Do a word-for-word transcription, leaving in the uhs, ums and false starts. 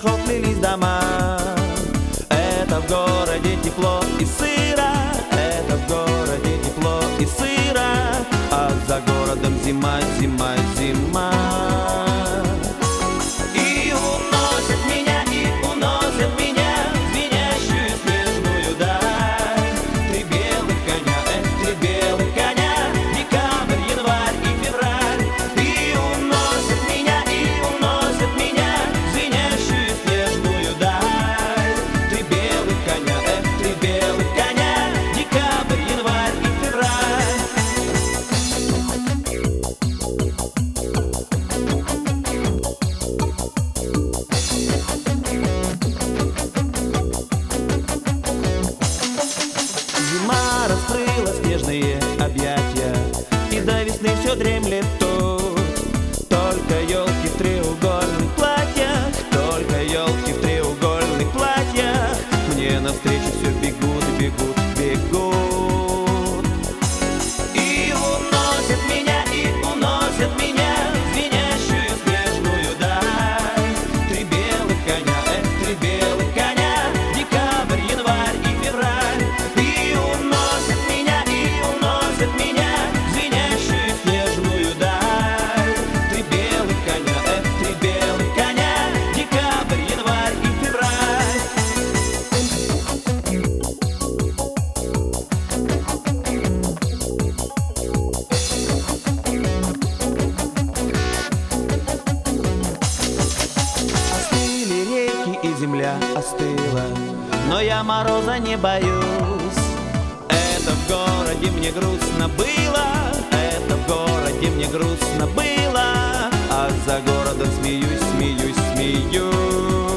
снегоход лились дома. Это в городе тепло и сыро, это в городе тепло и сыро, а за городом зима, зима, зима. И уносят меня, и уносят меня в звенящую снежную даль. Три белых коня, эх, три белых коня, декабрь, январь и февраль. И уносят меня, и уносят меня в звенящую снежную даль. Три белых коня, эх, три белых коня, декабрь, январь и февраль. Зима раскрыла снежные объятия, и до весны все дремлет тут. Только елки в треугольных платьях, только елки в треугольных платьях мне навстречу все бегут, бегут, бегут. И уносят меня, и уносят меня в звенящую снежную даль. Три белых коня, эх, три белых коня, декабрь, январь и февраль. И уносят меня, и уносят меня в звенящую снежную даль. Три белых коня, эх, три белых коня, декабрь, январь и февраль. Остыли реки и земля остыла, но я мороза не боюсь. Это в городе мне грустно было, это в городе мне грустно было, а за городом смеюсь, смеюсь, смеюсь.